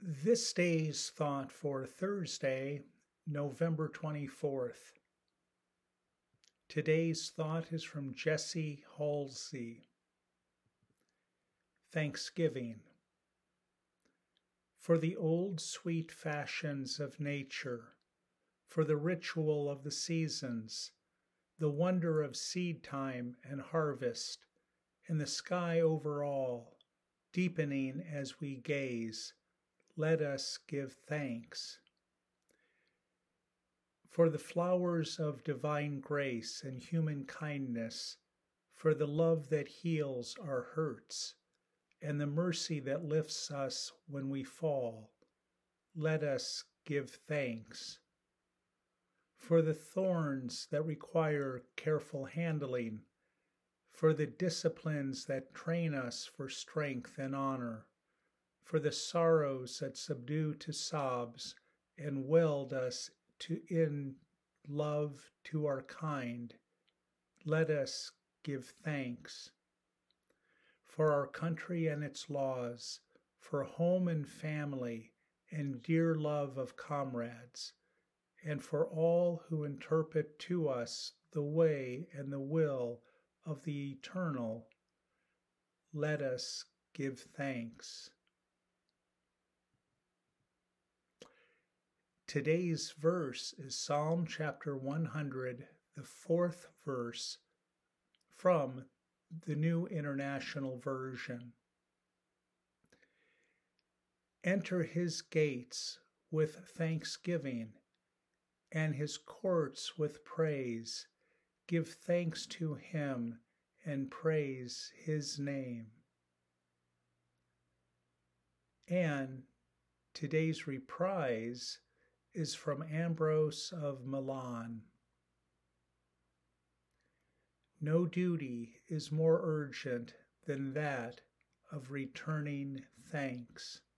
This day's thought for Thursday, November 24th. Today's thought is from Jesse Halsey. Thanksgiving. For the old sweet fashions of nature, for the ritual of the seasons, the wonder of seed time and harvest, and the sky over all, deepening as we gaze, let us give thanks. For the flowers of divine grace and human kindness, for the love that heals our hurts, and the mercy that lifts us when we fall, let us give thanks. For the thorns that require careful handling, for the disciplines that train us for strength and honor, for the sorrows that subdue to sobs and weld us in love to our kind, let us give thanks. For our country and its laws, for home and family and dear love of comrades, and for all who interpret to us the way and the will of the eternal, let us give thanks. Today's verse is Psalm chapter 100, the fourth verse from the New International Version. Enter his gates with thanksgiving and his courts with praise. Give thanks to him and praise his name. And today's reprise is from Ambrose of Milan. No duty is more urgent than that of returning thanks.